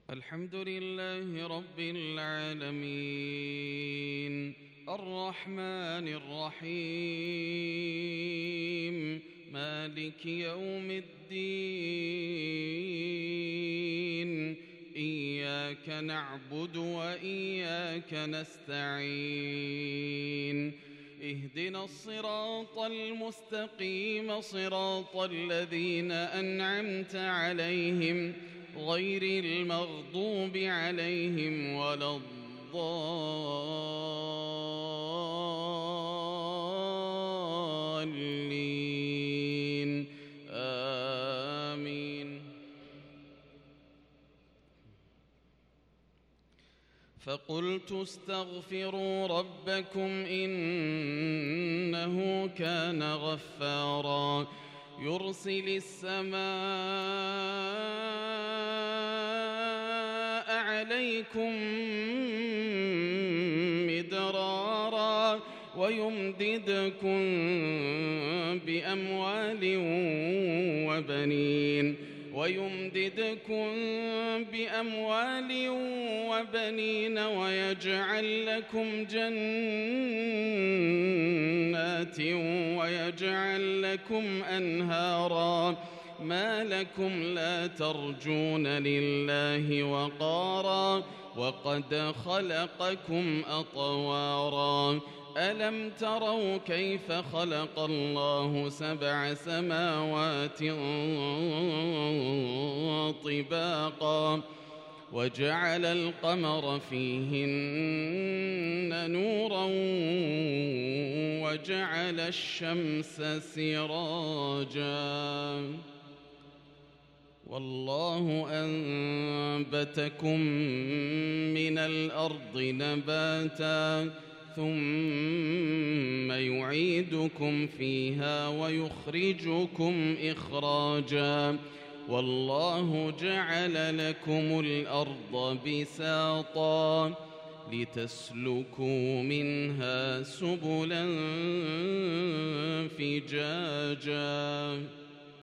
الحمد لله رب العالمين الرحمن الرحيم مالك يوم الدين إياك نعبد وإياك نستعين اهدنا الصراط المستقيم صراط الذين أنعمت عليهم غير المغضوب عليهم ولا الضالين آمين. فقلت استغفروا ربكم إنه كان غفارا يرسل السماء عليكم مدرارا ويمددكم بأموال وبنين ويجعل لكم جنات ويجعل لكم أنهارا ما لكم لا ترجون لله وقارا وقد خلقكم أطوارا ألم تروا كيف خلق الله 7 سماوات طباقا وجعل القمر فيهن نورا وجعل الشمس سراجا والله أنبتكم من الأرض نباتا ثم يعيدكم فيها ويخرجكم إخراجا والله جعل لكم الأرض بساطا لتسلكوا منها سبلا فجاجا